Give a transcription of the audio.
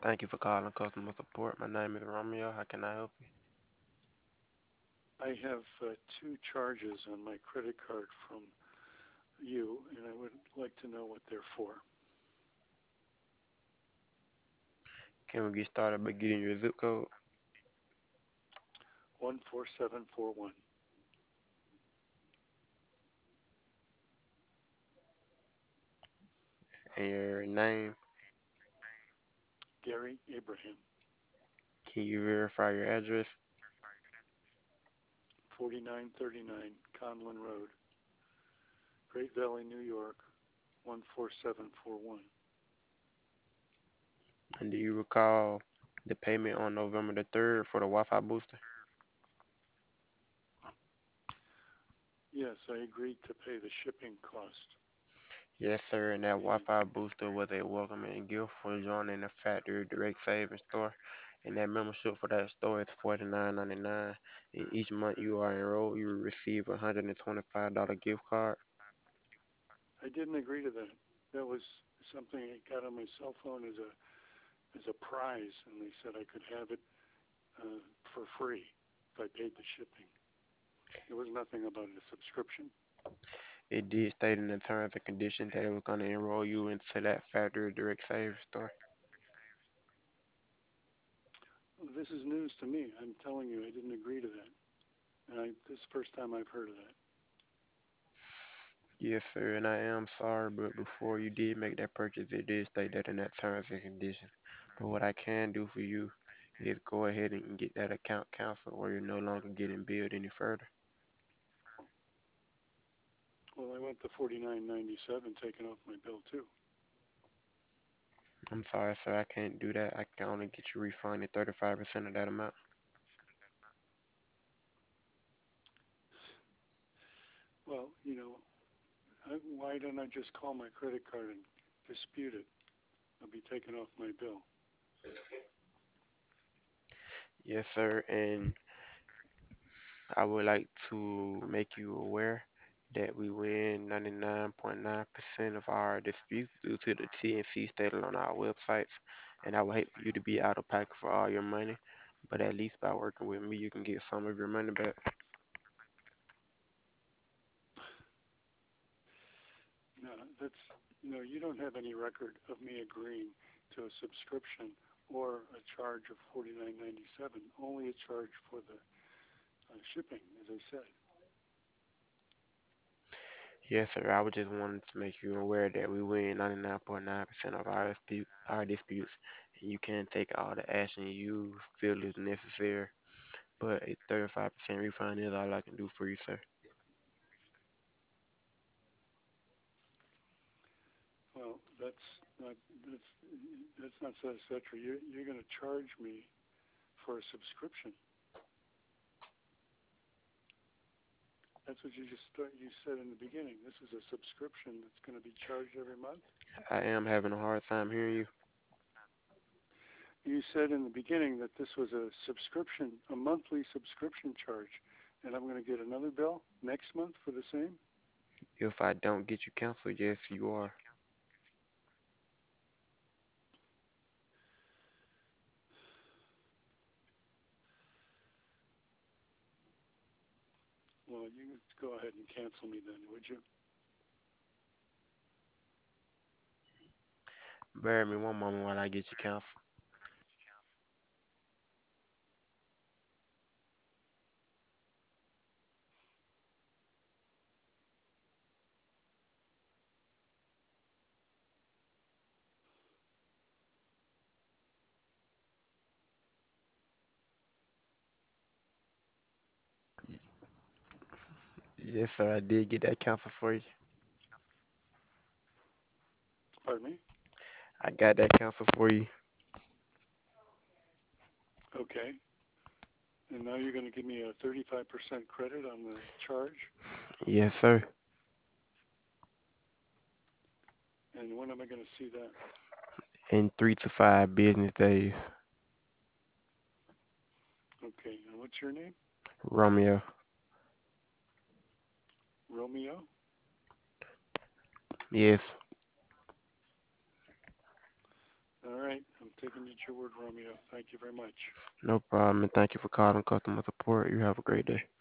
Thank you for calling customer support. My name is Romeo. How can I help you? I have two charges on my credit card from you, and I would like to know what they're for. Can we get started by getting your zip code 14741. and your name? Gary Abraham, Can you verify your address? 4939 Conlin Road, Great Valley, New York, 14741. And do you recall the payment on November the 3rd for the Wi-Fi booster? Yes, I agreed to pay the shipping cost. Yes, sir. And that And Wi-Fi booster was a welcoming gift for joining the Factory Direct Savings store. And that membership for that store is $49.99. And each month you are enrolled, you will receive a $125 gift card. I didn't agree to that. That was something I got on my cell phone as a prize, and they said I could have it for free if I paid the shipping. There was nothing about a subscription. It did state in the terms and conditions that it was going to enroll you into that Factory Direct Savings store. This is news to me. I'm telling you, I didn't agree to that. And this is the first time I've heard of that. Yes, sir, and I am sorry, but before you did make that purchase, it did state that in that terms and conditions. But what I can do for you is go ahead and get that account canceled or you're no longer getting billed any further. Well, I want the 49.97 taken off my bill too. I'm sorry, sir, I can't do that. I can only get you refunded 35% of that amount. Well, why don't I just call my credit card and dispute it? It'll be taken off my bill. Yes, sir, and I would like to make you aware that we win 99.9% of our disputes due to the TNC stated on our websites, and I would hate for you to be out of pocket for all your money, but at least by working with me, you can get some of your money back. No, you don't have any record of me agreeing to a subscription or a charge of 49.97. Only a charge for the shipping, as I said. Yes, sir, I would just wanted to make you aware that we win 99.9% of our disputes, and you can take all the action you feel is necessary, but a 35% refund is all I can do for you, sir. Well, that's that's not satisfactory. You're going to charge me for a subscription. That's what you said in the beginning. This is a subscription that's going to be charged every month. I am having a hard time hearing you. You said in the beginning that this was a subscription, a monthly subscription charge, and I'm going to get another bill next month for the same. If I don't get you canceled, yes, you are. Well, you go ahead and cancel me then, would you? Bear me one moment while I get you canceled. Yes, sir, I did get that canceled for you. Pardon me? I got that canceled for you. Okay. And now you're going to give me a 35% credit on the charge? Yes, sir. And when am I going to see that? In 3 to 5 business days. Okay. And what's your name? Romeo. Romeo? Yes. All right. I'm taking you at your word, Romeo. Thank you very much. No problem, and thank you for calling customer support. You have a great day.